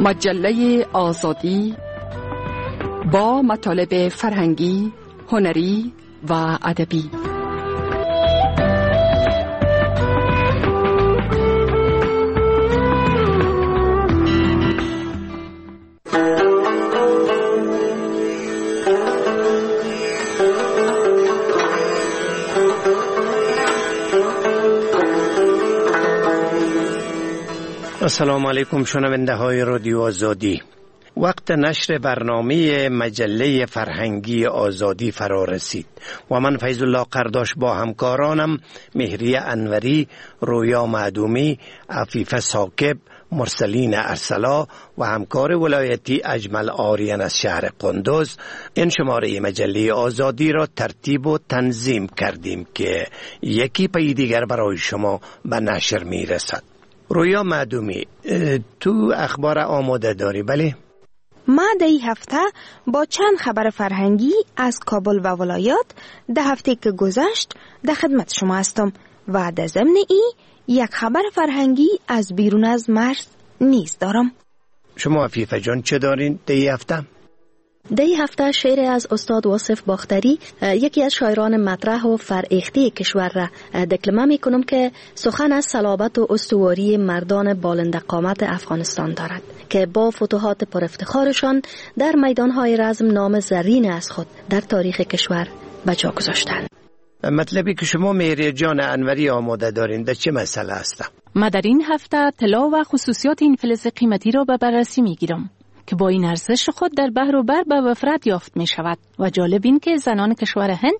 مجله آزادی با مطالب فرهنگی، هنری و ادبی. السلام علیکم شنونده های رادیو آزادی. وقت نشر برنامه مجله فرهنگی آزادی فرا رسید و من فیض الله قرداش با همکارانم مهریه انوری، رویا معدومی، عفیفه ثاقب، مرسلین ارسلا و همکار ولایتی اجمل آریان از شهر قندوز این شماره مجله آزادی را ترتیب و تنظیم کردیم که یکی پی دیگر برای شما به نشر می رسد. رویا معدومی، تو اخبار آماده داری؟ بله؟ ما در این هفته با چند خبر فرهنگی از کابل و ولایات ده هفته که گذشت در خدمت شما هستم و در ضمن ای یک خبر فرهنگی از بیرون از مرز نیز دارم. شما عفیفه جان چه دارین در این هفته؟ در این هفته شعر از استاد واصف باختری، یکی از شاعران مطرح و فرهیخته کشور را دکلمه می کنم که سخن از صلابت و استواری مردان بالنده قامت افغانستان دارد که با فتوحات پر افتخارشان در میدانهای رزم نام زرین از خود در تاریخ کشور به جا گذاشتند. مطلبی که شما مهریه جان انوری آماده دارین در چه مسئله است؟ ما در این هفته طلا و خصوصیات این فلز قیمتی را به بررسی می گیرم که با این ارزش خود در بحر و بر به وفرت یافت می شود و جالب این که زنان کشور هند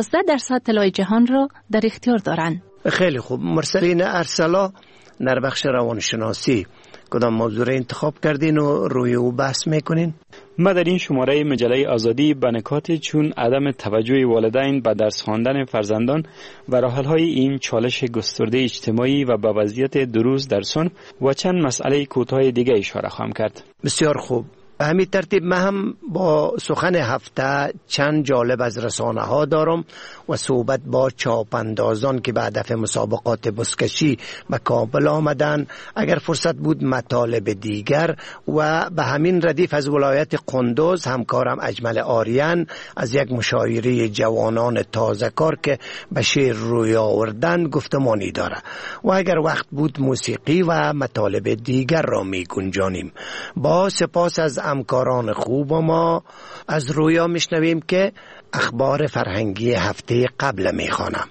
11% طلای جهان را در اختیار دارند. خیلی خوب. مرسلین ارسلا، در بخش روانشناسی کدام موضوع را انتخاب کردین و روی او بحث میکنین؟ ما در این شماره مجله آزادی به نکاتی چون عدم توجه والدین به درس خواندن فرزندان و راه‌حل‌های این چالش گسترده اجتماعی و به وضعیت دروز در صنف و چند مسئله کوتاه دیگه اشاره خواهم کرد. بسیار خوب. به همین ترتیب من هم با سخن هفته چند جالب از رسانه ها دارم و صحبت با چاپندازان که به هدف مسابقات بزکشی به کابل آمدن. اگر فرصت بود مطالب دیگر و به همین ردیف از ولایت قندوز همکارم اجمل آریان از یک مشاعره جوانان تازه کار که به شعر روی آوردن گفتمانی داره و اگر وقت بود موسیقی و مطالب دیگر را می گنجانیم. با سپاس از همکاران خوب ما از رویا میشنویم که اخبار فرهنگی هفته قبل میخوانم.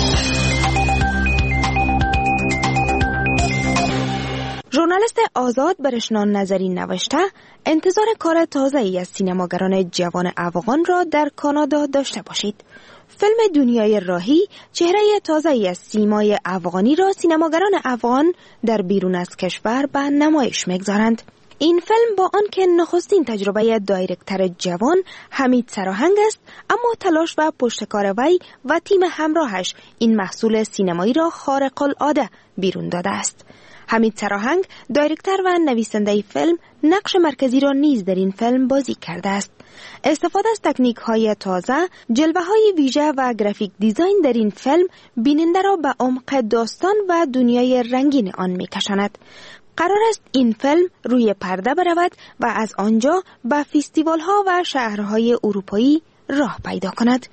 ژورنالیست آزاد برشنان نظری نوشته انتظار کار تازه‌ای از سینماگران جوان افغان را در کانادا داشته باشید. فیلم دنیای راهی چهره تازه‌ای از سیمای افغانی را سینماگران افغان در بیرون از کشور به نمایش میگذارند. این فیلم با آنکه نخستین تجربه دایرکتر جوان حمید سراهنگ است، اما تلاش و پشتکار وی و تیم همراهش این محصول سینمایی را خارق العاده بیرون داده است. حمید سراهنگ دایرکتر و نویسنده فیلم نقش مرکزی را نیز در این فیلم بازی کرده است. استفاده از تکنیک های تازه، جلوه های ویژه و گرافیک دیزاین در این فیلم بیننده را به عمق داستان و دنیای رنگین آن می‌کشاند. قرار است این فیلم روی پرده برود و از آنجا به فستیوال ها و شهرهای اروپایی راه پیدا کند.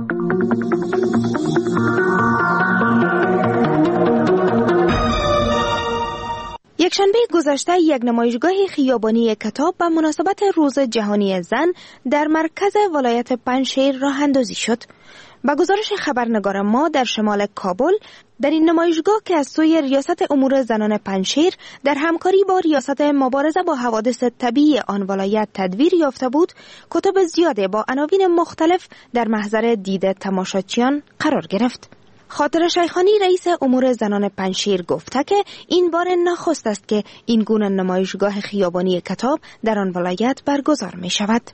یکشنبه گذشته یک نمایشگاه خیابانی کتاب به مناسبت روز جهانی زن در مرکز ولایت پنجشیر راه اندازی شد. با گزارش خبرنگار ما در شمال کابل، در این نمایشگاه که از سوی ریاست امور زنان پنجشیر در همکاری با ریاست مبارزه با حوادث طبیعی آن ولایت تدویر یافته بود، کتب زیاده با عناوین مختلف در محضر دید تماشاچیان قرار گرفت. خاطر شیخانی رئیس امور زنان پنجشیر گفته که این بار نخست است که این گونه نمایشگاه خیابانی کتاب در آن ولایت برگزار می شود.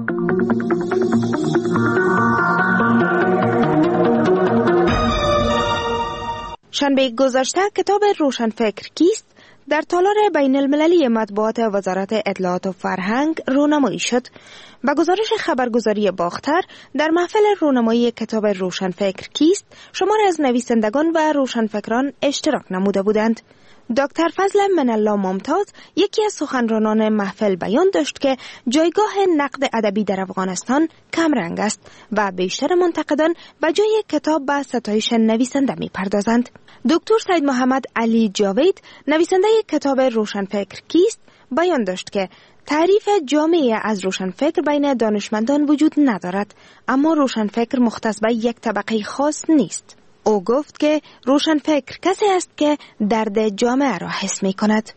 شنبه گذشته کتاب روشنفکر کیست در تالار بین المللی مطبوعات وزارت اطلاعات و فرهنگ رونمایی شد. با گزارش خبرگزاری باختر در محفل رونمایی کتاب روشنفکر کیست شمار از نویسندگان و روشنفکران اشتراک نموده بودند. دکتر فضل منالله ممتاز یکی از سخنرانان محفل بیان داشت که جایگاه نقد ادبی در افغانستان کم رنگ است و بیشتر منتقدان به جای کتاب به ستایش نویسنده می‌پردازند. دکتر سید محمد علی جاوید نویسنده کتاب روشنفکر کیست بیان داشت که تعریف جامعه از روشنفکر بین دانشمندان وجود ندارد، اما روشنفکر مختص به یک طبقه خاص نیست. او گفت که روشنفکر کسی است که درد جامعه را حس می کند.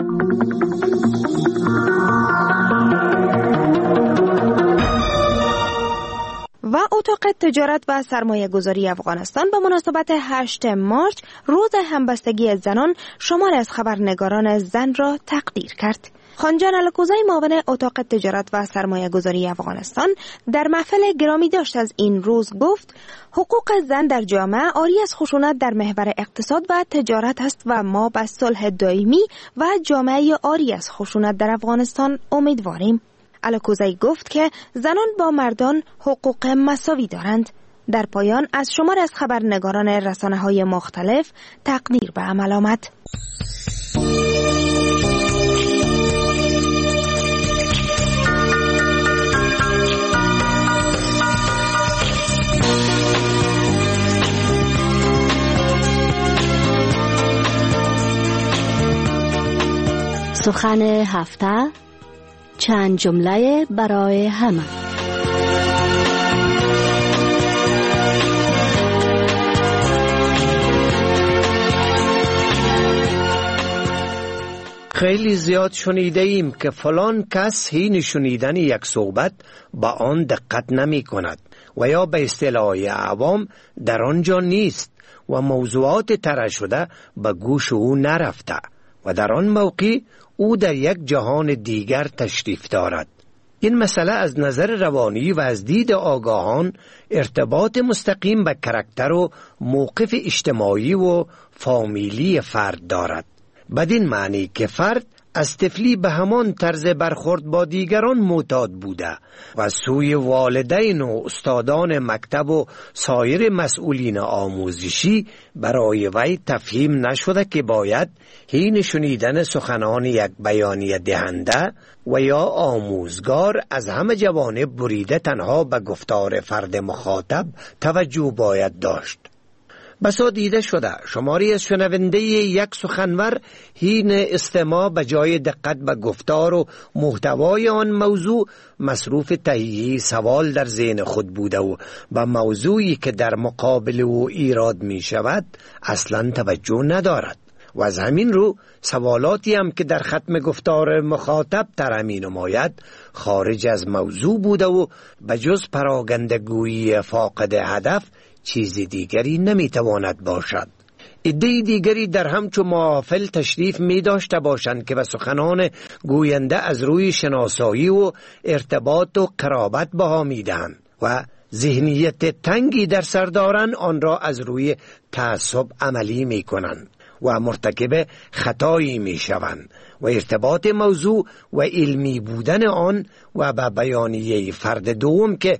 و اتاق تجارت و سرمایه گذاری افغانستان به مناسبت 8 مارچ روز همبستگی زنان شماری از خبرنگاران زن را تقدیر کرد. خانجان الکوزی معاون اتاق تجارت و سرمایه گذاری افغانستان در محفل گرامی داشت از این روز گفت حقوق زن در جامعه عاری از خشونت در محور اقتصاد و تجارت است و ما به صلح دائمی و جامعه عاری از خشونت در افغانستان امیدواریم. الکوزی گفت که زنان با مردان حقوق مساوی دارند. در پایان از شمار از خبرنگاران رسانه‌های مختلف تقدیر به عمل آمد. سخن هفته، چند جمله برای همه. خیلی زیاد شنیده ایم که فلان کس حین شنیدن یک صحبت با آن دقت نمی کند و یا به اصطلاح عوام در آنجا نیست و موضوعات طرح شده به گوش او نرفته و در آن موقع او در یک جهان دیگر تشریف دارد. این مسئله از نظر روانی و از دید آگاهان ارتباط مستقیم به کاراکتر و موقف اجتماعی و فامیلی فرد دارد. بدین معنی که فرد از طفلی به همان طرز برخورد با دیگران معتاد بوده و سوی والدین و استادان مکتب و سایر مسئولین آموزشی برای وی تفهیم نشده که باید حین شنیدن سخنان یک بیانیه دهنده و یا آموزگار از همه جوانب بریده تنها به گفتار فرد مخاطب توجه باید داشت. بسا دیده شده شماری از شنونده یک سخنور حین استماع به جای دقت به گفتار و محتوای آن موضوع مصروف تهیه سوال در ذهن خود بوده و به موضوعی که در مقابل او ایراد می شود اصلا توجه ندارد و از همین رو سوالاتی هم که در ختم گفتار مخاطب طرح می نماید خارج از موضوع بوده و بجز پراگندگویی فاقد هدف چیز دیگری نمیتواند باشد. عده دیگری در همچو محافل تشریف می داشته باشند که به سخنان گوینده از روی شناسایی و ارتباط و قرابت بها می دهند و ذهنیت تنگی در سر دارند آن را از روی تعصب عملی می کنند و مرتکب خطایی می شوند و ارتباط موضوع و علمی بودن آن و به بیانیه فرد دوم که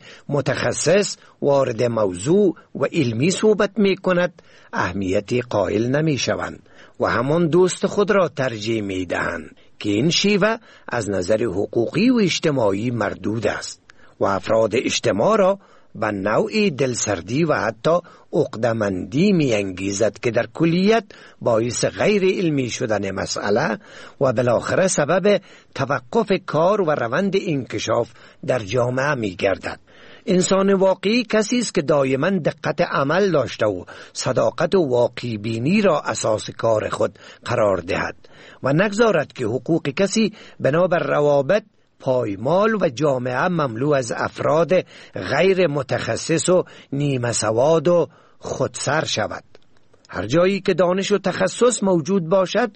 متخصص وارد موضوع و علمی صحبت می کند اهمیتی قائل نمی شوند و همان دوست خود را ترجیح می دهند که این شیوه از نظر حقوقی و اجتماعی مردود است و افراد اجتماع را به نوعی دلسردی و حتی عقده‌مندی می انگیزد که در کلیت باعث غیر علمی شدن مسئله و بالاخره سبب توقف کار و روند انکشاف در جامعه می گردد. انسان واقعی کسی است که دائما دقت عمل داشته و صداقت و واقعی بینی را اساس کار خود قرار دهد و نگذارد که حقوق کسی بنابر روابط پایمال و جامعه مملو از افراد غیر متخصص و نیمه سواد و خودسر شود. هر جایی که دانش و تخصص موجود باشد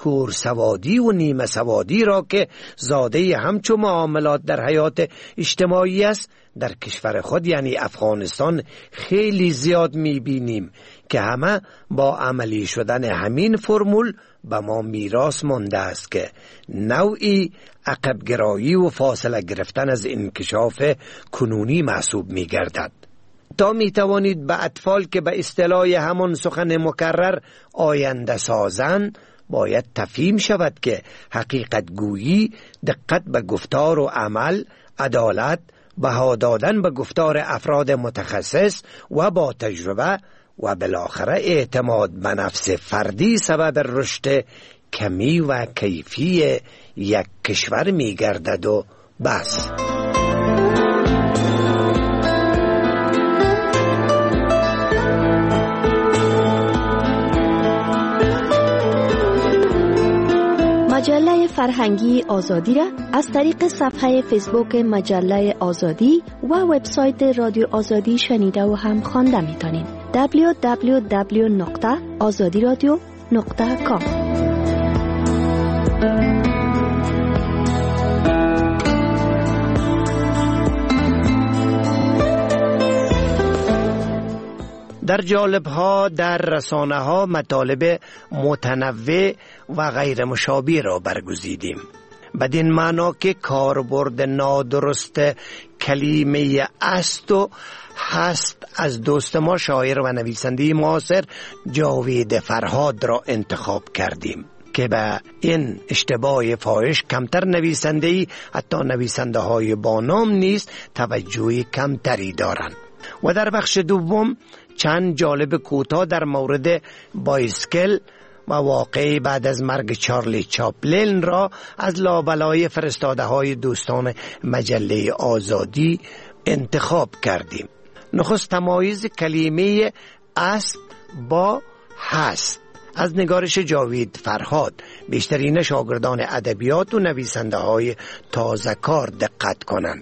کورسوادی و نیمه سوادی را که زاده همچو معاملات در حیات اجتماعی است در کشور خود یعنی افغانستان خیلی زیاد می‌بینیم که همه با عملی شدن همین فرمول به ما میراث مانده است که نوعی عقبگرایی و فاصله گرفتن از انکشاف کنونی محسوب می‌گردد. تا می‌توانید به اطفال که به اصطلاح همان سخن مکرر آینده سازن باید تفهیم شود که حقیقت گویی دقت به گفتار و عمل، عدالت، بها دادن به گفتار افراد متخصص و با تجربه و بالاخره اعتماد به نفس فردی سبب رشد کمی و کیفی یک کشور می گردد و بس. مجله فرهنگی آزادی را از طریق صفحه فیسبوک مجله آزادی و وبسایت رادیو آزادی شنیده و هم خوانده می‌تونید. www.azadiradio.com. در جالب‌ها در رسانه‌ها مطالب متنوع و غیر مشابه را برگزیدیم، بدین معنا که کاربرد نادرست کلمه است و هست از دوست ما شاعر و نویسنده معاصر جاوید فرهاد را انتخاب کردیم که به این اشتباه فاحش کمتر نویسنده‌ای، حتی نویسنده های با نام نیز توجه کمتری دارند. و در بخش دوم چند جالب کوتاه در مورد بایسکل و واقعی بعد از مرگ چارلی چاپلین را از لابلای فرستاده های دوستان مجله آزادی انتخاب کردیم. نخست تمایز کلمه است با هست از نگارش جاوید فرهاد. بیشترین شاگردان ادبیات و نویسنده های تازه کار دقت کنند.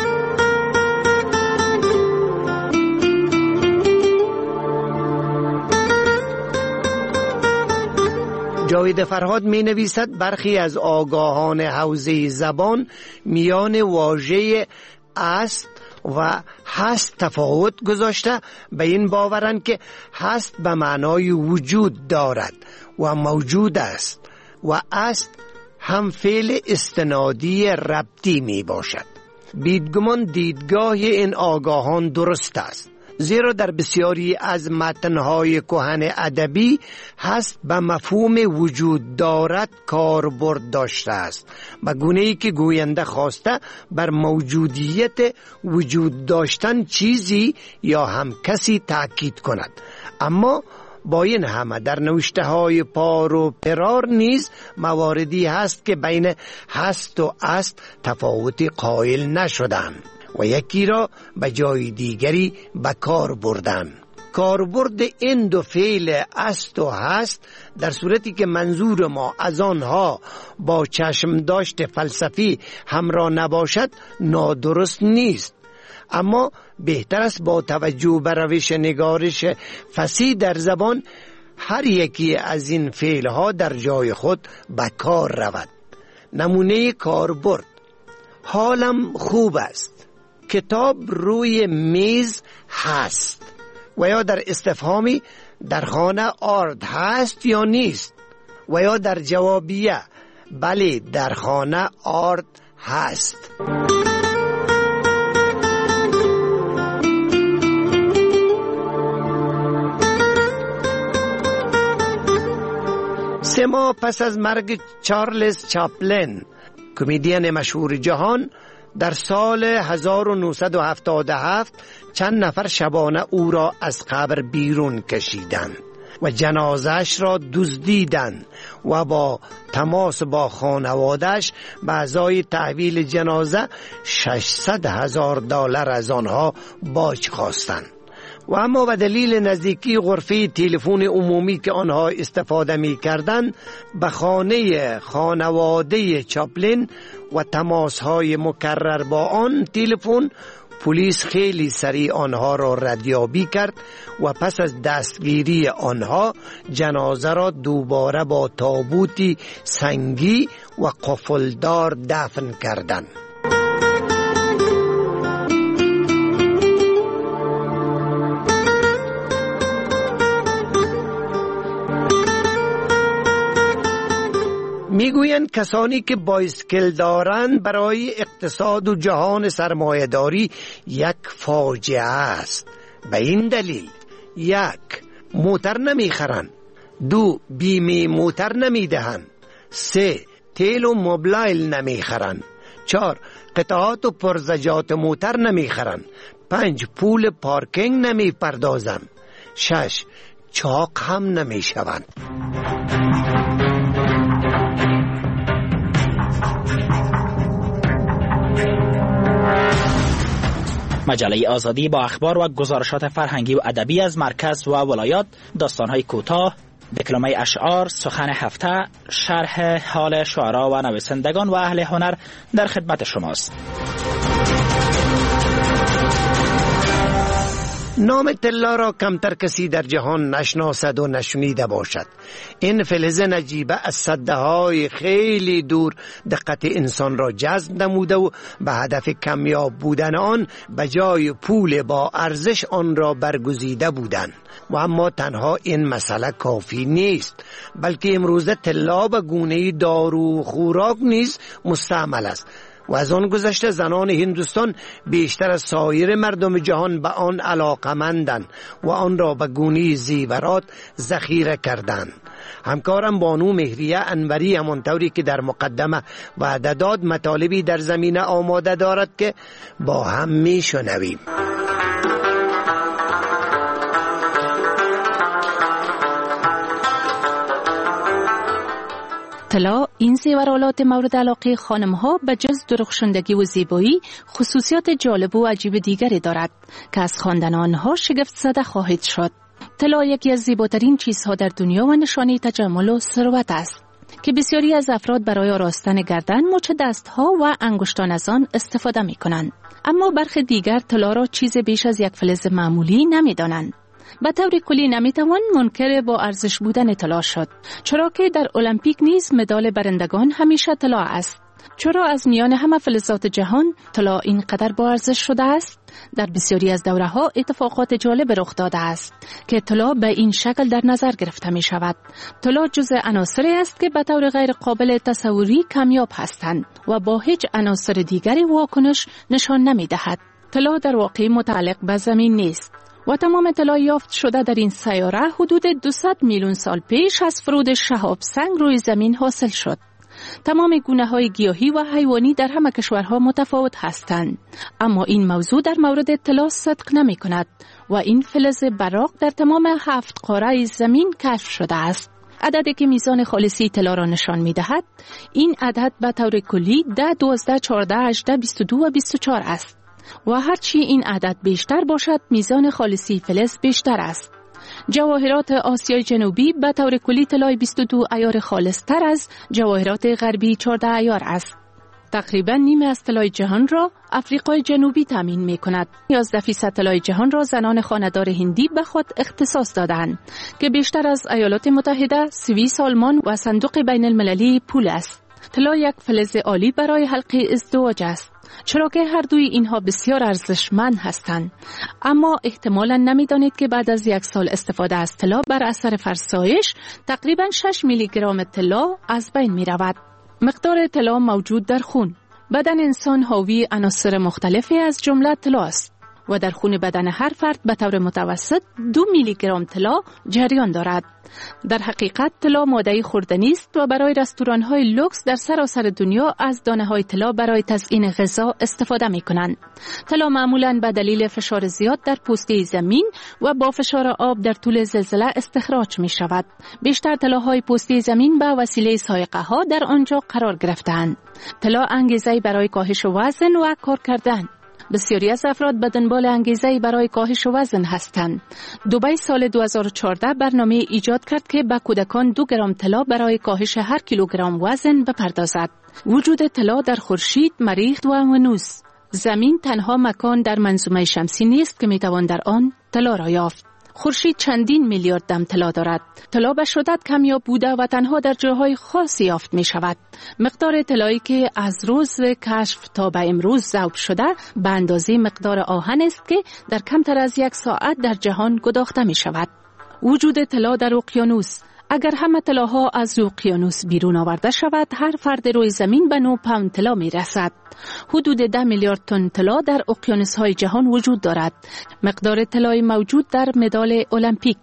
جاوید فرهاد می نویسد برخی از آگاهان حوزه زبان میان واژه است و هست تفاوت گذاشته، به این باورند که هست به معنای وجود دارد و موجود است و است هم فعل استنادی ربطی می باشد. بیدگمان دیدگاه این آگاهان درست است، زیرا در بسیاری از متن‌های کهن ادبی هست به مفهوم وجود دارد کاربرد داشته است، به گونه‌ای که گوینده خواسته بر موجودیت وجود داشتن چیزی یا هم کسی تأکید کند. اما با این همه در نوشته های پار و پرار نیز مواردی هست که بین هست و است تفاوتی قائل نشدند و یکی را به جای دیگری به کار بردن. کاربرد این دو فعل است و هست در صورتی که منظور ما از آنها با چشم داشت فلسفی همراه نباشد نادرست نیست، اما بهتر است با توجه به روش نگارش فصیح در زبان هر یکی از این فعلها در جای خود به کار رود. نمونه کاربرد: حالم خوب است، کتاب روی میز هست. و یا در استفهامی: در خانه آرد هست یا نیست. و یا در جوابیه: بله در خانه آرد هست. سه ماه پس از مرگ چارلز چاپلین، کمدین مشهور جهان، در سال 1977 چند نفر شبانه او را از قبر بیرون کشیدند و جنازش را دزدیدند و با تماس با خانواده‌اش به ازای تحویل جنازه $600,000 از آنها باج خواستند. و اما به دلیل نزدیکی غرفه تلفن عمومی که آنها استفاده می کردند به خانه خانواده چاپلین و تماس‌های مکرر با آن تلفن، پلیس خیلی سریع آنها را ردیابی کرد و پس از دستگیری آنها جنازه را دوباره با تابوتی سنگی و قفلدار دفن کردند. میگویند کسانی که بایسکل دارند برای اقتصاد و جهان سرمایه‌داری یک فاجعه است. به این دلیل: یک، موتر نمیخرند، 2. بیمه موتر نمی دهند. 3. تیل و موبایل نمی خرند. 4. قطعات و پرزجات موتر نمی خرند. 5. پول پارکینگ نمی پردازند. 6. چاق هم نمی شوند. مجله آزادی با اخبار و گزارشات فرهنگی و ادبی از مرکز و ولایات، داستان‌های کوتاه، دکلمه اشعار، سخن هفته، شرح حال شعرا و نویسندگان و اهل هنر در خدمت شماست. نام طلا را کمتر کسی در جهان نشناسد و نشنیده باشد. این فلز نجیبه از سده‌های خیلی دور دقت انسان را جذب نموده و به هدف کمیاب بودن آن به جای پول با ارزش آن را برگزیده بودند. و اما تنها این مسئله کافی نیست، بلکه امروزه طلا به گونه دارو خوراک نیز مستعمل است و از آن گذشته زنان هندوستان بیشتر از سایر مردم جهان به آن علاقمندند و آن را به گونه زیورات ذخیره کردند. همکارم بانو مهریه انوری همانطوری که در مقدمه وعده داد مطالبی در زمینه آماده دارد که با هم میشنویم. طلا، این زیورالات مورد علاقه خانم‌ها به جز درخشندگی و زیبایی خصوصیات جالب و عجیب دیگری دارد که از خواندن آنها شگفت زده خواهید شد. طلا یکی از زیباترین چیزها در دنیا و نشانه تجمل و ثروت است که بسیاری از افراد برای آراستن گردن، مچ دستها و انگشتان از آن استفاده می‌کنند. اما برخی دیگر طلا را چیز بیش از یک فلز معمولی نمی‌دانند. به طور کلی نمیتوان منکر با ارزش بودن طلا شد، چرا که در المپیک نیز مدال برندگان همیشه طلا است. چرا از میان همه فلزات جهان طلا اینقدر با ارزش شده است؟ در بسیاری از دوره‌ها اتفاقات جالب رخ داده است که طلا به این شکل در نظر گرفته می شود. طلا جزء عناصری است که به طور غیر قابل تصوری کمیاب هستند و با هیچ عناصر دیگری واکنش نشان نمی دهد. طلا در واقع متعلق به زمین نیست و تمام طلا یافت شده در این سیاره حدود 200 میلیون سال پیش از فرود شهاب سنگ روی زمین حاصل شد. تمام گونه‌های گیاهی و حیوانی در همه کشورها متفاوت هستند، اما این موضوع در مورد طلا صدق نمی‌کند و این فلز براق در تمام 7 قاره زمین کشف شده است. عددی که میزان خالصی طلا را نشان می‌دهد، این عدد به طور کلی 10، 12، 14، 18، 22 و 24 است. و هرچی این عدد بیشتر باشد میزان خالصی فلز بیشتر است. جواهرات آسیای جنوبی به طور کلی طلای 22 عیار خالص تر از جواهرات غربی 14 عیار است. تقریبا نیمه از طلای جهان را افریقای جنوبی تامین می کند. 11% طلای جهان را زنان خانه‌دار هندی به خود اختصاص دادند که بیشتر از ایالات متحده، سوئیس، آلمان و صندوق بین المللی پول است. طلا یک فلز عالی برای حلقه ازدواج است، چرا که هر دوی اینها بسیار ارزشمند هستند. اما احتمالاً نمی‌دانید که بعد از 1 سال استفاده از طلا بر اثر فرسایش تقریباً 6 میلی گرم طلا از بین می‌رود. مقدار طلا موجود در خون. بدن انسان حاوی عناصر مختلفی از جمله طلا است و در خون بدن هر فرد به طور متوسط 2 میلی گرم طلا جریان دارد. در حقیقت طلا ماده خوردنی است و برای رستوران‌های لوکس در سراسر دنیا از دانه‌های طلا برای تزیین غذا استفاده می‌کنند. طلا معمولاً به دلیل فشار زیاد در پوسته زمین و با فشار آب در طول زلزله استخراج می‌شود. بیشتر طلاهای پوسته زمین به وسیله سایقه‌ها در آنجا قرار گرفته‌اند. طلا انگیزه‌ای برای کاهش وزن و کار کردن. بسیاری از افراد به دنبال انگیزه‌ای برای کاهش وزن هستند. دبی سال 2014 برنامه ایجاد کرد که به کودکان 2 گرم طلا برای کاهش هر کیلوگرم وزن بپردازد. وجود طلا در خورشید، مریخ و ونوس. زمین تنها مکان در منظومه شمسی نیست که میتوان در آن طلا را یافت. خورشید چندین میلیارد دم طلا دارد. طلا به شدت کمیاب بوده و تنها در جاهای خاصی یافت می شود. مقدار طلایی که از روز کشف تا به امروز ذوب شده به اندازه مقدار آهن است که در کمتر از 1 ساعت در جهان گداخته می شود. وجود طلا در اقیانوس. اگر همه طلاها از اقیانوس بیرون آورده شود، هر فرد روی زمین به 9 پوند طلا می رسد. حدود 10 میلیارد تن طلا در اقیانوس‌های جهان وجود دارد. مقدار طلای موجود در مدال المپیک.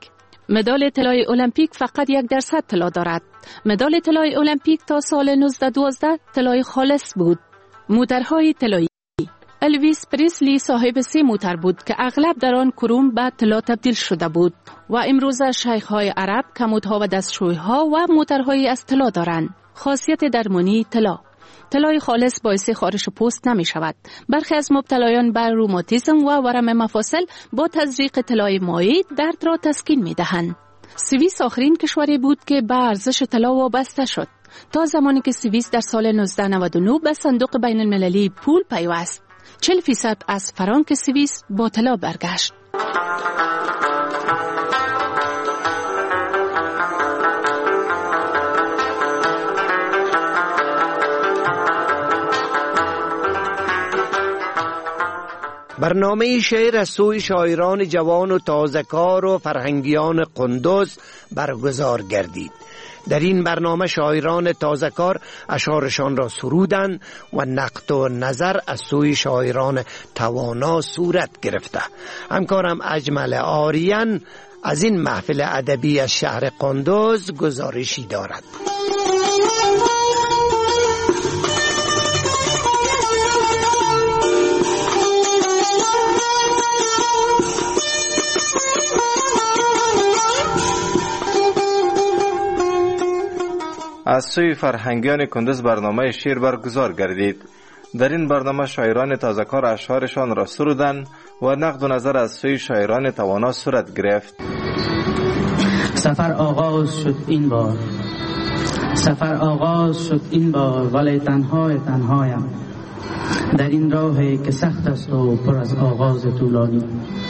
مدال طلای المپیک فقط 1% طلا دارد. مدال طلای المپیک تا سال 1912 طلای خالص بود. موترهای طلایی. الویس پریسلی صاحب 3 موتر بود که اغلب در آن کروم به طلا تبدیل شده بود و امروز شیخ‌های عرب کمودها و دستشوی‌ها و موترهایی از طلا دارند. خاصیت درمانی طلا. طلای خالص باعث خارش پوست نمی شود. برخی از مبتلایان بر روماتیسم و ورم مفاصل با تزریق طلای مائع درد را تسکین می دهند. سوئیس آخرین کشوری بود که به ارزش طلا وابسته شد تا زمانی که سوئیس در سال 1999 به صندوق بین المللی پول پیوست. 40% از فرانک سوئیس با طلا برگشت. برنامه شعر از سوی شاعران جوان و تازه‌کار و فرهنگیان قندوز برگزار گردید. در این برنامه شاعران تازه‌کار اشعارشان را سرودند و نقد و نظر از سوی شاعران توانا صورت گرفته. همکارم اجمل آریان از این محفل ادبی از شهر قندوز گزارشی دارد. از سوی فرهنگیان کندوز برنامه شعر برگزار گردید. در این برنامه شاعران تازه‌کار اشعارشان را سرودند و نقد و نظر از سوی شاعران توانا صورت گرفت. سفر آغاز شد این بار، سفر آغاز شد این بار، ولی تنهایم در این راهی که سخت است و پر از آغاز طولانی.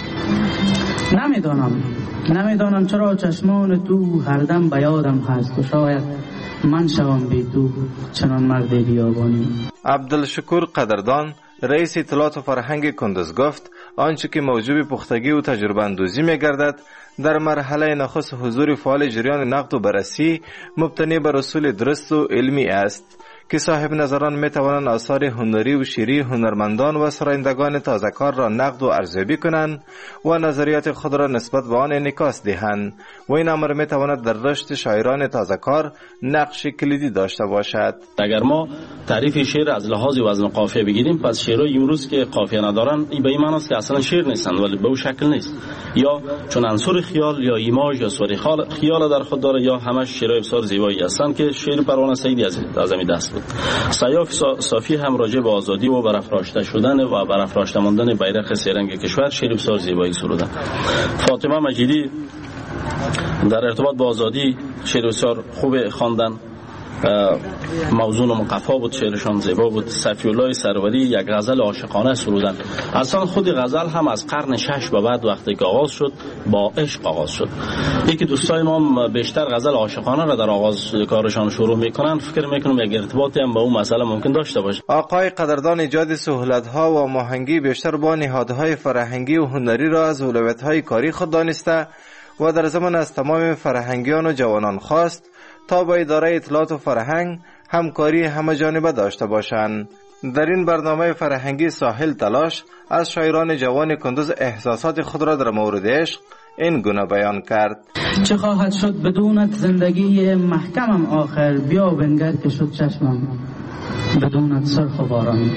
نمیدانم چرا چشمان تو هر دم به یادم هست و شاید من شوم بی تو چنان مرد بیابانی. عبدالشکور قدردان رئیس اطلاعات و فرهنگ کندوز گفت آنچه که موجب پختگی و تجربه اندوزی می گردد در مرحله نخست حضور فعال جریان نقد و بررسی مبتنی بر اصول درست و علمی است که صاحب نظران می توانند آثار هنری و شعری هنرمندان و سرایندگان تازه‌کار را نقد و ارزیابی کنند و نظریات خود را نسبت به آن انعکاس دهند و این امر می تواند در رشد شاعران تازه‌کار نقش کلیدی داشته باشد. اگر ما تعریف شعر از لحاظ وزن قافیه بگیریم، پس شعرهای امروز که قافیه ندارن این به این معنی است که اصلا شعر نیستند، ولی به اون شکل نیست، یا چون عنصر خیال یا ایماژ یا صور خیال در خود داره، یا همش شعرهای بسیار زیبایی هستند که شعر پروانه سعیدی از همین دست بود. سیاف صافی هم راجع به آزادی و برافراشته شدن و برافراشته ماندن بیرق سه‌رنگ کشور شعر بسیار زیبایی سرودند. فاطمه مجیدی در ارتباط با آزادی شعر بسیار خوب خواندن، موزون و مقفا بود، شعرشان زیبا بود. صفی الله سروری یک غزل عاشقانه سرودن. اصلا خود غزل هم از قرن 6 به بعد وقتی که آغاز شد با عشق آغاز شد. یکی دوستای ما بیشتر غزل عاشقانه را در آغاز کارشان شروع میکنن، فکر میکنم یک ارتباطی هم با اون مسئله ممکن داشته باشه. آقای قدردان ایجاد سهولت‌ها و هماهنگی بیشتر با نهادهای فرهنگی و هنری را از اولویت‌های کاری خود دانسته و در زمان از تمام فرهنگیان و جوانان خواست تا با اداره اطلاعات و فرهنگ همکاری همه‌جانبه داشته باشند. در این برنامه فرهنگی ساحل تلاش از شاعران جوان کندوز احساسات خود را در مورد عشق این گونه بیان کرد. چه خواهد شد بدونت زندگی محکمم آخر، بیا بنگر که شد چشمم بدونت سرخ و باران.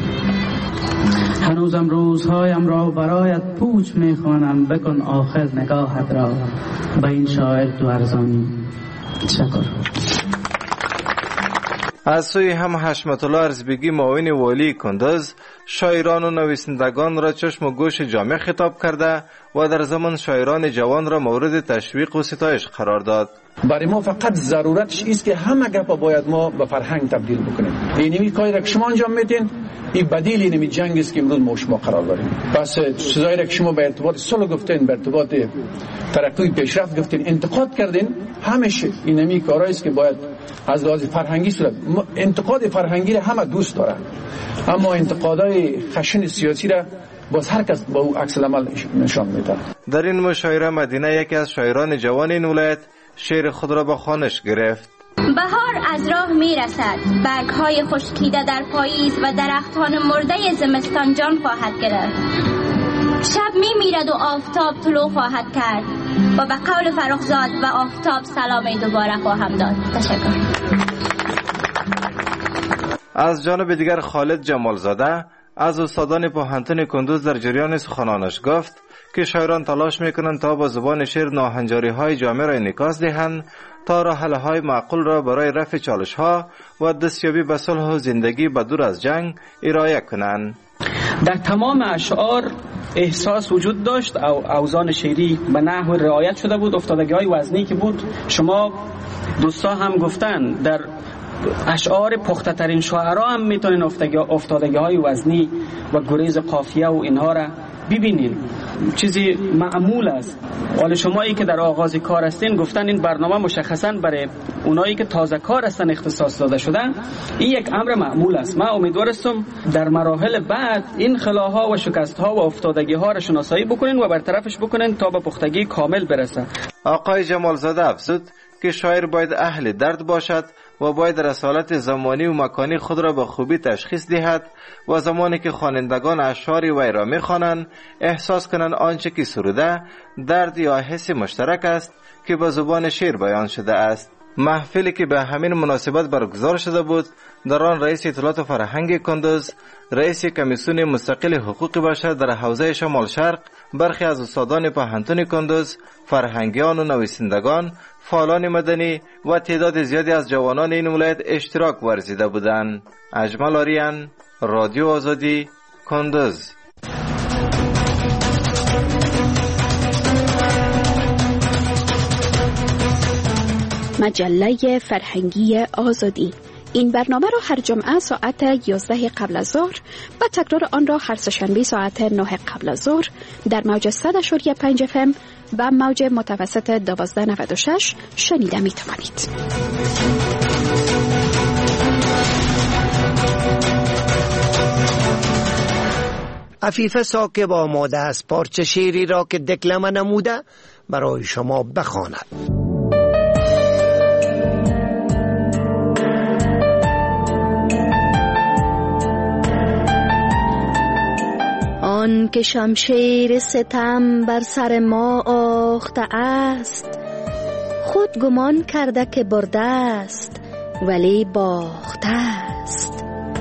هنوزم روزهایم را برایت پوچ میخوانم، بکن آخر نگاهت را به این شاعر تو ارزانی. شکر. از سوی هم حشمت الله ارزبیگی معاون والی کندوز شاعران و نویسندگان را چشم و گوش جامع خطاب کرده و در زمان شاعران جوان را مورد تشویق و ستایش قرار داد. برای ما فقط ضرورتش است که همه گپا باید ما به فرهنگ تبدیل بکنیم. اینمی کاری را که شما انجام میدین این بدیل اینمی جنگ است که امروز ما شما قرار داریم. پس چیزایی را که شما به ارتباط صلح گفتین، به ارتباط ترقی پیشرفت گفتین، انتقاد کردین، همیشه اینمی کارایی است که باید از لحاظ فرهنگی صورت. انتقاد فرهنگی را همه دوست دارن، اما انتقادای خشن سیاسی را باز هر کس با او عکس العمل نشان میده. در این مشاعره مدینه یکی از شاعران جوان این ولایت شعر خود را به خوانش گرفت. بهار از راه میرسد، برگ‌های خشکیده در پاییز و درختان مرده زمستان جان خواهد گرفت. شب میمیرد و آفتاب طلوع خواهد کرد. و به قول فرخزاد و آفتاب سلام دوباره خواهم داد. تشکر. از جانب دیگر خالد جمالزاده از استادان پوهنتون کندوز در جریان سخنانش گفت که شاعران تلاش میکنند تا با زبان شعر ناهنجاری های جامعه را انعکاس دهند تا راه حل های معقول را برای رفع چالش ها و دستیابی به صلح و زندگی بدور از جنگ ارائه کنند. در تمام اشعار احساس وجود داشت او اوزان شعری به نحو رعایت شده بود. افتادگی های وزنی که بود، شما دوستا هم گفتن در اشعار پخته ترین شاعرها هم میتونین افتادگی های وزنی و گریز قافیه و اینها را ببینین. چیزی معمول است. ولی شمایی که در آغاز کار هستین گفتن این برنامه مشخصا برای اونایی که تازه کار هستن اختصاص داده شدن. این یک امر معمول است. من امیدوارم در مراحل بعد این خلاها و شکستها و افتادگی ها را شناسایی بکنین و برطرفش بکنین تا به پختگی کامل برسه. آقای جمالزاده افزود که شاعر باید اهل درد باشد و باید رسالت زمانی و مکانی خود را به خوبی تشخیص دهد و زمانی که خوانندگان اشعار وی را می‌خوانند احساس کنند آنچه که سروده درد یا حس مشترک است که به زبان شعر بیان شده است. محفلی که به همین مناسبت برگزار شده بود، در آن رئیس اطلاعات فرهنگ کندوز، رئیس کمیسیون مستقل حقوق بشر در حوزه شمال شرق، برخی از استادان پوهنتون کندوز، فرهنگیان و نویسندگان، فعالان مدنی و تعداد زیادی از جوانان این ولایت اشتراک ورزیده بودند. اجمل آریان، رادیو آزادی، کندوز. مجله فرهنگی آزادی. این برنامه را هر جمعه ساعت 11 قبل از ظهر و تکرار آن را هر سه‌شنبه ساعت 9 قبل از ظهر در موج 100.5 FM و موج متوسط 1296 شنیده می توانید. عفیفه ساکب آماده است پارچه شعری را که دکلمه نموده برای شما بخواند. آن که شمشیر ستم بر سر ما آخته است، خود گمان کرده که برده است ولی باخته است.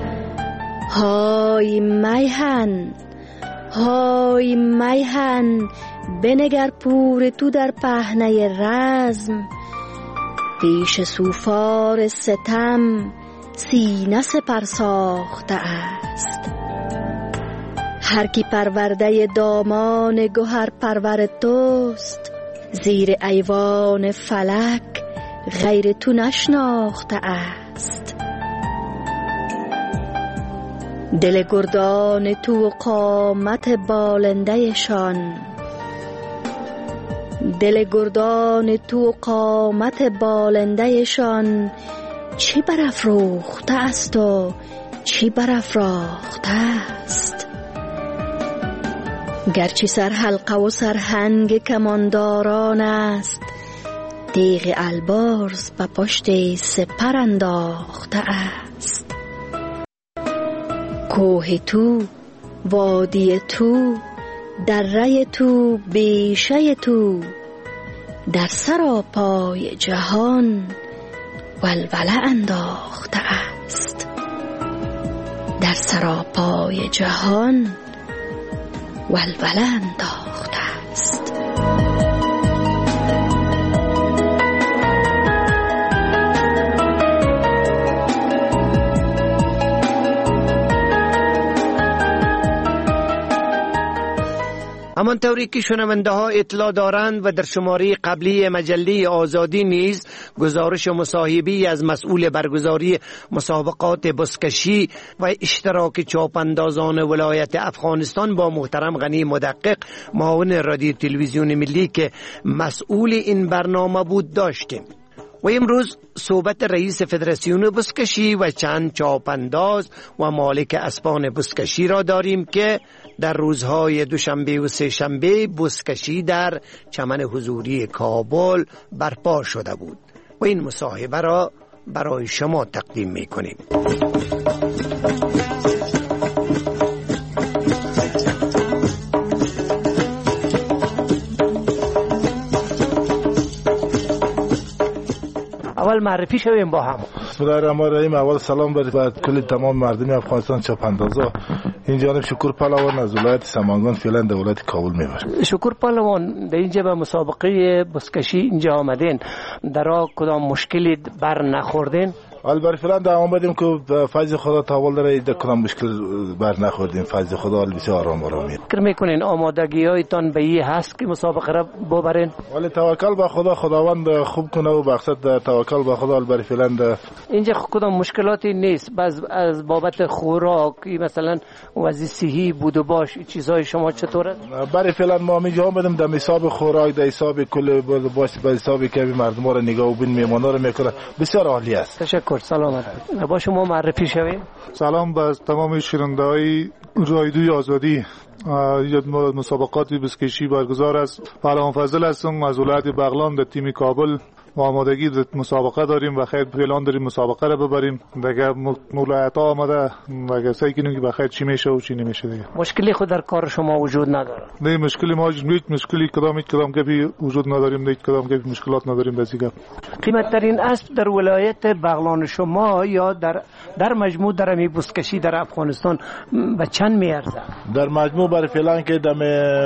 های میهن، های میهن، بنگر پور تو در پهنه رزم، پیش سوفار ستم سینه سپر ساخته است. هر کی پرورده دامان گوهر پرور توست، زیر ایوان فلک غیر تو نشناخته است. دل گردان تو و قامت بالنده شان، دل گردان تو و قامت بالنده شان، چی برافروخته است و چی برافراخته است. گرچه سر حلقه و سرهنگ کمانداران است، تیغ البرز به پشت سپر انداخته است. کوه تو، وادی تو، دره تو، بیشه تو، در سراپای جهان ولوله انداخته است. در سراپای جهان ولوله انداخته است. همانطوری که شنونده ها اطلاع دارند و در شماره قبلی مجله آزادی نیز گزارش مصاحبه‌ای از مسئول برگزاری مسابقات بزکشی و اشتراک چاپاندازان ولایت افغانستان با محترم غنی مدقق معاون رادیو تلویزیون ملی که مسئول این برنامه بود داشتیم. و امروز صحبت رئیس فدراسیون بزکشی و چند چاپانداز و مالک اسبان بزکشی را داریم که در روزهای دوشنبه و سه شنبه بزکشی در چمن حضوری کابل برپا شده بود و این مصاحبه را برای شما تقدیم می‌کنیم. اول معرفی شویم با هم. بسم الله الرحمن الرحیم. اول سلام بر کل تمام مردم افغانستان چپاندازا. این جانب شکر پهلوان از ولایت سمنگان فعلا در ولایت کابل میبرم. شکر پهلوان، در اینجا به مسابقه بزکشی اینجا آمدین، در کدام مشکلی بر نخوردین؟ البته فعلا در آمدیم که فضل خدا تاول داره، در کدام مشکل بر نخوردیم. فضل خدا بسیار آرامی. فکر میکنین آمادگی‌هایتان به این هست که مسابقه را ببرین؟ ولی توکل به خدا، خداوند خوب کنه و بخشد. توکل به خدا. البته فعلا اینجا کدام مشکلاتی نیست از بابت خوراک، مثلا وضع صحی بود و باش چیزهای شما چطوره؟ برای فعلا ما اینجا آمدیم در حساب خوراک، در حساب کل باش، به حسابی که مردم را نگاه و بین میمانا را میکنه. بسیار عالی است. تشکر. سلامت. با شما معرفی شویم. سلام به تمام شنونده‌های رادیوی آزادی. مسابقات بزکشی برگزار است. فرهان فضل هستم از ولایت بغلان در تیم کابل. ما آمادگی مسابقه داریم و خیر پلان داریم مسابقه رو ببریم. دیگه ولایت ها آمده دیگه سعی کنیم که بخیر چی میشه و چی نمیشه. دیگه مشکلی خود در کار شما وجود نداره؟ نه، مشکلی ما هیچ مشکلی کدام که وجود نداریم. نه کدام که مشکلات نداریم. دیگه قیمت ترین اسب در ولایت بغلان شما یا در مجموع در امی بزکشی در افغانستان به چند میارزه؟ در مجموع برای فعلا که در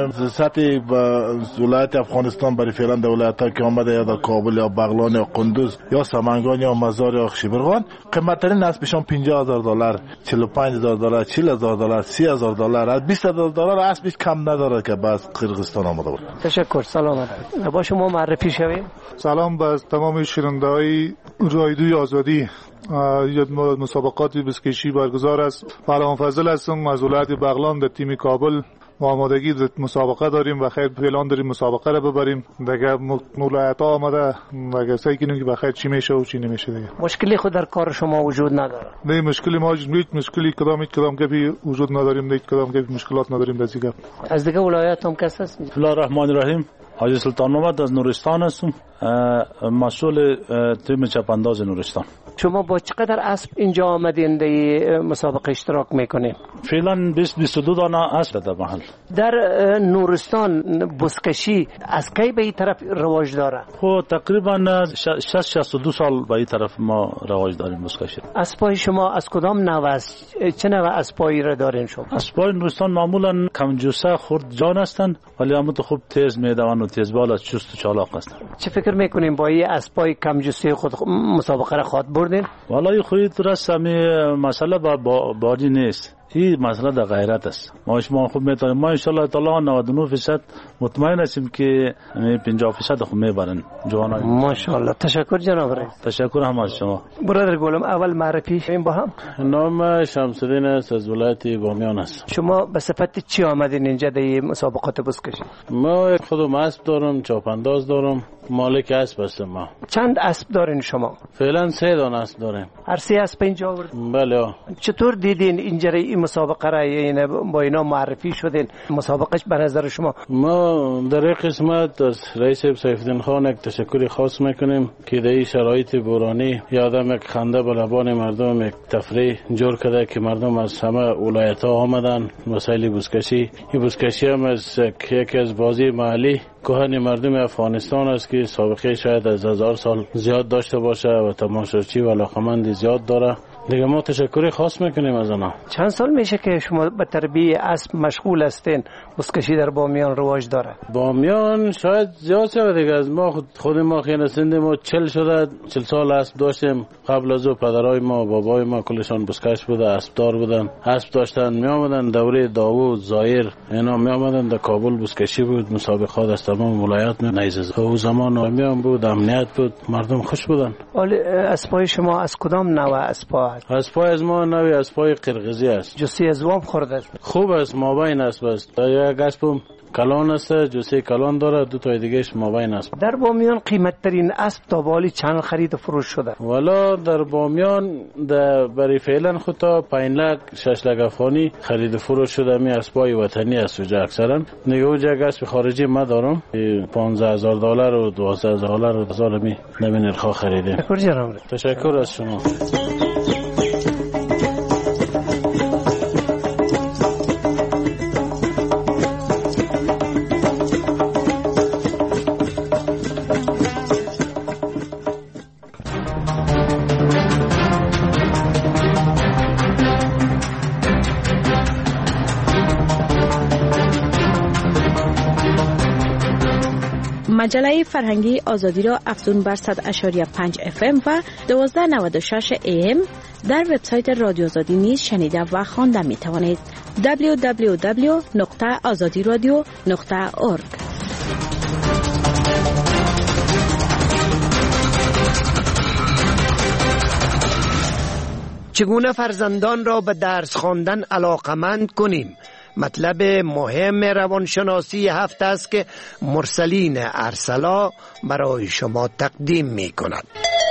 سطح ولایت افغانستان برای فعلا در ولایت‌ها که آمده یا در کابل یا بغلان یا قندوز یا سمنگان یا مزار یا شبرغان، قیمت ترین اسبشون $50,000، $45,000، $40,000، $30,000، $20,000 اسبش کم نداره که باز قرقیزستان آمده بود. تشکر. سلامت. با شما معرفی شویم. سلام به تمام شنونده‌های رادیوی آزادی. مسابقات بزکشی برگزار است. فرهان فضل هستم از ولایت بغلان در تیم کابل. ما آمادگی مسابقه داریم و خیر پلان داریم مسابقه رو ببریم. دیگه ولایت ها آمده دیگه سعی کنیم که بخیر چی میشه و چی نمیشه. دیگه مشکلی خود در کار شما وجود نداره؟ نه، مشکلی ما هیچ مشکلی کدام که وجود نداریم. نه کدام که مشکلات نداریم. دیگه از دیگه ولایت هم کس هست؟ بسم الله الرحمن الرحیم. حاجی سلطان محمد از نورستان هستم، مسئول تیم چپانداز نورستان. شما با چقدر اسب اینجا آمدین در مسابقه اشتراک میکنین؟ فعلا 22 دانه اسب در محل. در نورستان بزکشی از کی به این طرف رواج داره؟ خب تقریبا 62 سال به این طرف ما رواج داریم بزکشی. اسبای شما از کدام نوع است؟ چه نوع اسبایی را دارین شما؟ اسبای نورستان معمولا کم جوسه خرد جان هستند، ولی اما تو خوب تیز میدوان و تیز بالا چست و چالاک هستند. چه فکر میکنین با این اسبای کم جوسه خود مسابقه را خواهد بردین؟ والله خودت درست مسئله با بادی نیست. این مسئله در غیرت است. ما خوب میتونیم. ما انشالله تعالی 99% مطمئن هستیم که 50% خوب میبرن جوانای. ماشاءالله. تشکر جناب رئیس. تشکر هم از شما. برادر گلم اول معرفی شویم با هم. نام شمس الدین است، از ولایت بامیان است. شما به صفت چی آمدین اینجا در مسابقات بزکشی؟ ما خودم اسب دارم، چاپانداز دارم، مالک اسب هستم. ما چند اسب دارین شما؟ فعلا 3 دانه اسب داریم. هر 3 اسب اینجا آوردین؟ بله. چطور دیدین اینجا این مسابقه را؟ یعنی با اینا معرفی شدین، مسابقهش به نظر شما؟ ما در این قسمت از رئیس سیفالدین خان یک تشکر خاص میکنیم که در این شرایط بورانی یادم یک خنده به لبان مردم، یک تفریح جور کرده که مردم از همه ولایت ها آمدن وسایل بزکشی. این بزکشی هم از یکی از بازی محلی کهن مردم افغانستان است که سابقه شاید از 1000 سال زیاد داشته باشه و تماشاچی و علاقمند زیاد داره. دیگه ما تشکر خاص میکنیم از آنها. چند سال میشه که شما به تربیت اسب مشغول هستین؟ بزکشی در بامیان رواج داره؟ بامیان شاید زیاد شده دیگه. از ما خود ما خیلی سند ما 40 سال اسب داشتیم. قبل از او پدرای ما بابای ما کلشان بزکش بوده، اسبدار بودن، اسب داشتن، می آمدن دوره داوود زایر اینا می آمدن در کابل بزکشی بود، مسابقات از تمام ولایت می نیزه. او زمان میام بود، امنیت بود، مردم خوش بودن. ولی اسبای شما از کدام نوع اسبا؟ اسبای از ما نوع اسبای قرقیزی است. جوسی از وام خورده؟ خوب است، مابین اسب است. یک اسبم کلان است، جوسی کلان داره، 2 تا دیگهش مابین است. در بامیان قیمت ترین اسب تا بالی چند خرید و فروش شده؟ والا در بامیان برای فعلا خود تا 5 لک 6 لک افغانی خرید و فروش شده. می اسبای وطنی است وجا اکثرا. دیگه وجا اسب خارجی ما دارم $15,000 و $12,000 و هزار نمی نرخ خریدیم. تشکر جناب. تشکر از شما. مجله فرهنگی آزادی را افزون بر 100.5 FM و 1296 AM در وبسایت رادیو آزادی نیز شنیده و خوانده می توانید. www.azadiradio.org. چگونه فرزندان را به درس خواندن علاقمند کنیم؟ مطلب مهم روانشناسی هفته است که مرسلین ارسلا برای شما تقدیم می کند.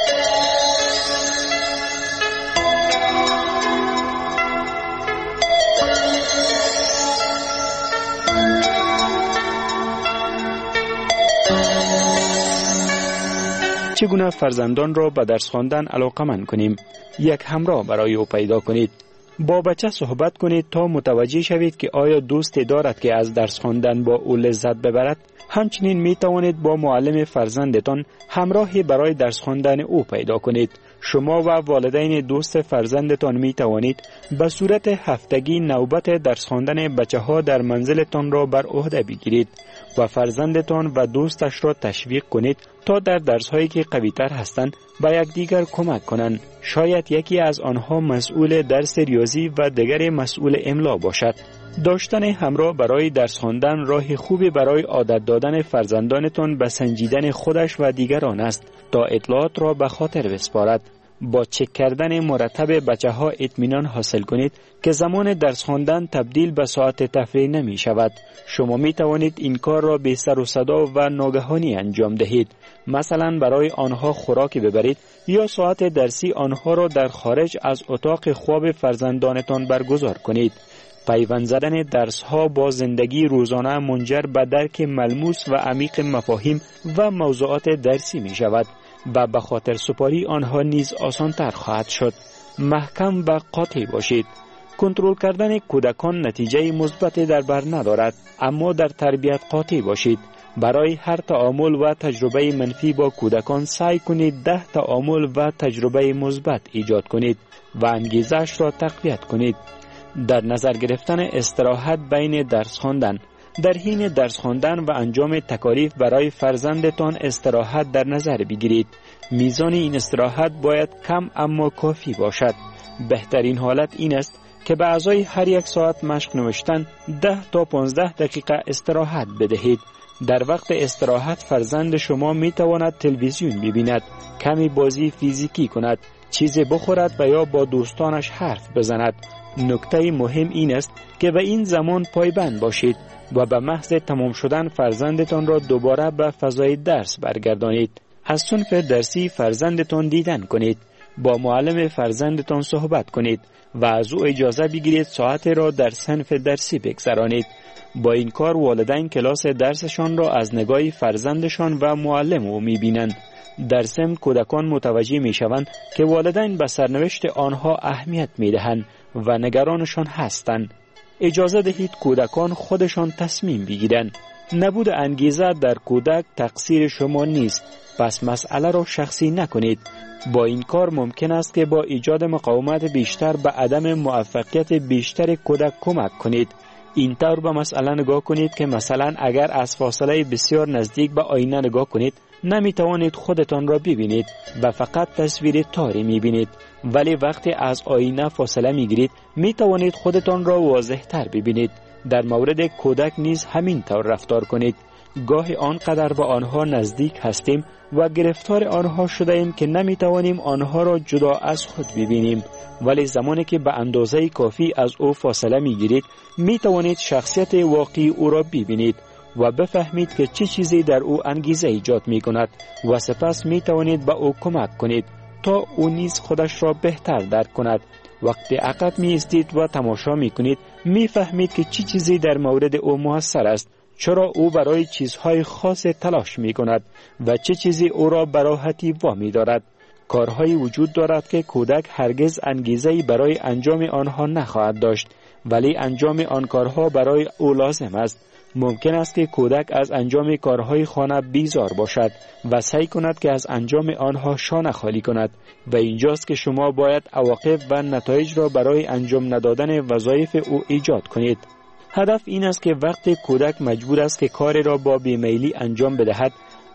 چگونه فرزندان را به درس خواندن علاقمند کنیم؟ یک همراه برای او پیدا کنید. با بچه صحبت کنید تا متوجه شوید که آیا دوستی دارد که از درس خواندن با او لذت ببرد. همچنین می توانید با معلم فرزندتان همراهی برای درس خواندن او پیدا کنید. شما و والدین دوست فرزندتان می توانید به صورت هفتگی نوبت درس خواندن بچه ها در منزلتان را بر عهده بگیرید و فرزندتان و دوستش را تشویق کنید تا در درس هایی که قوی تر هستند به یکدیگر کمک کنند. شاید یکی از آنها مسئول درس ریاضی و دیگری مسئول املا باشد. داشتن همراه برای درس خواندن راه خوبی برای عادت دادن فرزندانتان به سنجیدن خودش و دیگران است تا اطلاعات را به خاطر بسپارد. با چک کردن مرتب بچه ها اطمینان حاصل کنید که زمان درس خواندن تبدیل به ساعت تفریح نمی شود. شما می توانید این کار را بی سر و صدا و ناگهانی انجام دهید. مثلا برای آنها خوراکی ببرید یا ساعت درسی آنها را در خارج از اتاق خواب فرزندانتان برگزار کنید. پیوند زدن درس ها با زندگی روزانه منجر به درک ملموس و عمیق مفاهیم و موضوعات درسی می شود و به خاطر سپاری آنها نیز آسان تر خواهد شد. محکم و قاطع باشید. کنترل کردن کودکان نتیجه مثبت در بر ندارد، اما در تربیت قاطع باشید. برای هر تعامل و تجربه منفی با کودکان سعی کنید 10 تعامل و تجربه مثبت ایجاد کنید و انگیزش را تقویت کنید. در نظر گرفتن استراحت بین درس خواندن. در حین درس خواندن و انجام تکالیف برای فرزندتان استراحت در نظر بگیرید. میزان این استراحت باید کم اما کافی باشد. بهترین حالت این است که به ازای هر یک ساعت مشق نوشتن 10 تا 15 دقیقه استراحت بدهید. در وقت استراحت فرزند شما می تواند تلویزیون ببیند، کمی بازی فیزیکی کند، چیزی بخورد و یا با دوستانش حرف بزند. نکته مهم این است که به این زمان پایبند باشید و به محض تمام شدن فرزندتان را دوباره به فضای درس برگردانید. از صنف درسی فرزندتان دیدن کنید. با معلم فرزندتان صحبت کنید و از او اجازه بگیرید ساعت را در صنف درسی بگذرانید. با این کار والدین کلاس درسشان را از نگاه فرزندشان و معلم او می‌بینند. در ضمن کودکان متوجه می‌شوند که والدین به سرنوشت آنها اهمیت می‌دهند و نگرانشان هستند. اجازه دهید کودکان خودشان تصمیم بگیرند. نبود انگیزه در کودک تقصیر شما نیست، پس مسئله را شخصی نکنید. با این کار ممکن است که با ایجاد مقاومت بیشتر به عدم موفقیت بیشتر کودک کمک کنید. این طور به مسئله نگاه کنید که مثلا اگر از فاصله بسیار نزدیک به آینه نگاه کنید نمی توانید خودتان را ببینید و فقط تصویر تاری می بینید، ولی وقتی از آینه فاصله می گیرید می توانید خودتان را واضح تر ببینید. در مورد کودک نیز همین طور رفتار کنید. گاهی آنقدر به آنها نزدیک هستیم و گرفتار آنها شده ایم که نمی توانیم آنها را جدا از خود ببینیم، ولی زمانی که به اندازه کافی از او فاصله می گیرید می توانید شخصیت واقعی او را ببینید و بفهمید که چه چیزی در او انگیزه ایجاد می کند و سپس می توانید به او کمک کنید تا او نیز خودش را بهتر درک کند. وقتی عقب می ایستید و تماشا می کنید می فهمید که چه چیزی در مورد او موثر است، چرا او برای چیزهای خاص تلاش می کند و چه چیزی او را به راحتی وامی دارد. کارهایی وجود دارد که کودک هرگز انگیزه‌ای برای انجام آنها نخواهد داشت، ولی انجام آن کارها برای او لازم است. ممکن است که کودک از انجام کارهای خانه بیزار باشد و سعی کند که از انجام آنها شانه خالی کند و اینجاست که شما باید عواقب و نتایج را برای انجام ندادن وظایف او ایجاد کنید. هدف این است که وقتی کودک مجبور است که کاری را با بیمیلی انجام بدهد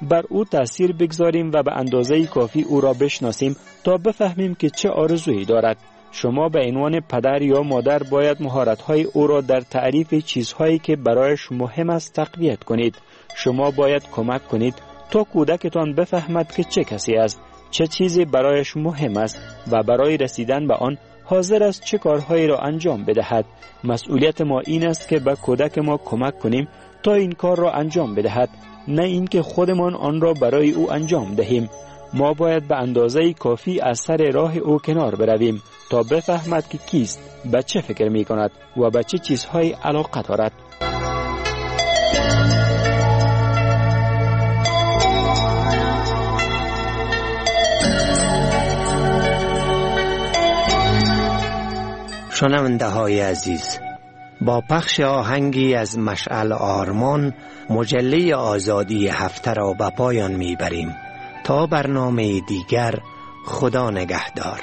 بر او تأثیر بگذاریم و به اندازه کافی او را بشناسیم تا بفهمیم که چه آرزویی دارد. شما به عنوان پدر یا مادر باید مهارت‌های او را در تعریف چیزهایی که برایش مهم است تقویت کنید. شما باید کمک کنید تا کودکتان بفهمد که چه کسی است، چه چیزی برایش مهم است و برای رسیدن به آن حاضر است چه کارهایی را انجام بدهد. مسئولیت ما این است که به کودک ما کمک کنیم تا این کار را انجام بدهد، نه اینکه خودمان آن را برای او انجام دهیم. ما باید به اندازه کافی از سر راه او کنار برویم تا بفهمد که کیست، به چه فکر می کند و به چه چیزهایی علاقه دارد. شنونده های عزیز، با پخش آهنگی از مشعل آرمان مجله آزادی هفته را به پایان میبریم. تا برنامه دیگر، خدا نگهدار.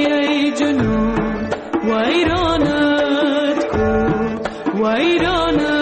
ویرانت کو ویرانت